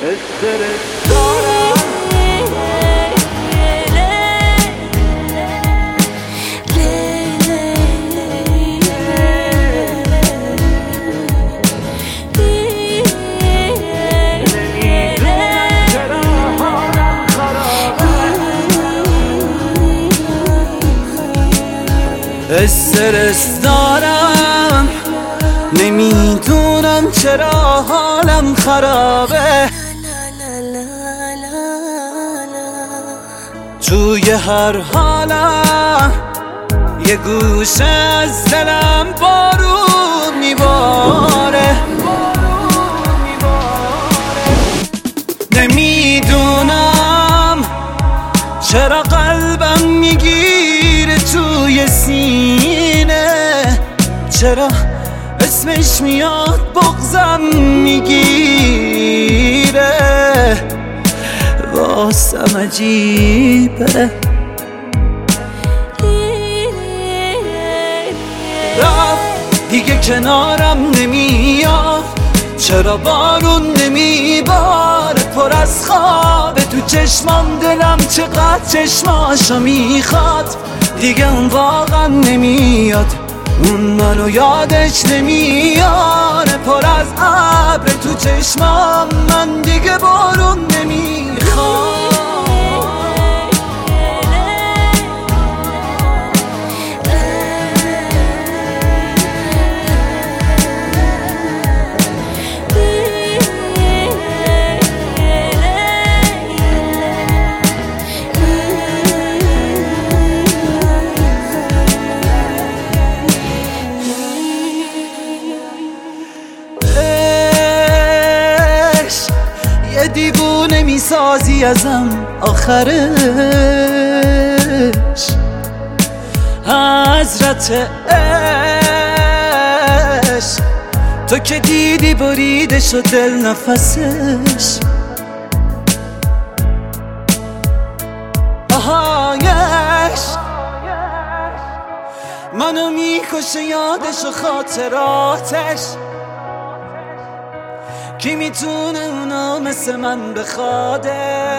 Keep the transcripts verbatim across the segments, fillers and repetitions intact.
استرس دارم استرس دارم نمیدونم چرا حالم خرابه توی هر حالم یه گوشه از دلم بارون میباره نمیدونم چرا قلبم میگیره توی سینه چرا اسمش میاد بغضم میگیره واسم عجیبه رفت دیگه کنارم نمیاد چرا بارون نمیباره پر از خوابه تو چشمام دلم چقدر چشماشو میخواد دیگه اون واقعا نمیاد اون منو یادش نمیاره پر از ابر تو چشمام من دیگه بارون نمیخواد دیوونه میسازی ازم آخرش حضرت عشق تو که دیدی بریده شد دل نفسش آهایش منو میکشه یادش و خاطراتش کی میتونه اونا مثل من بخوادش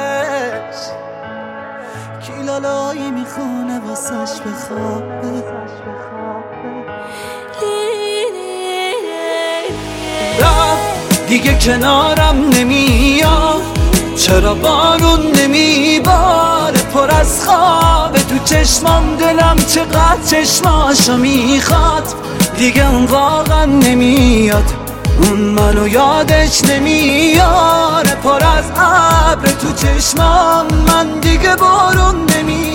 کی لالایی میخونه واسش بخوابه رفت دیگه کنارم نمیاد چرا بارون نمیباره پر از خوابه تو چشمام دلم چقدر چشماشو میخواد دیگه اون واقعا نمیاد اون منو یادش نمیاره پر از ابر تو چشمام من دیگه بارون نمیاد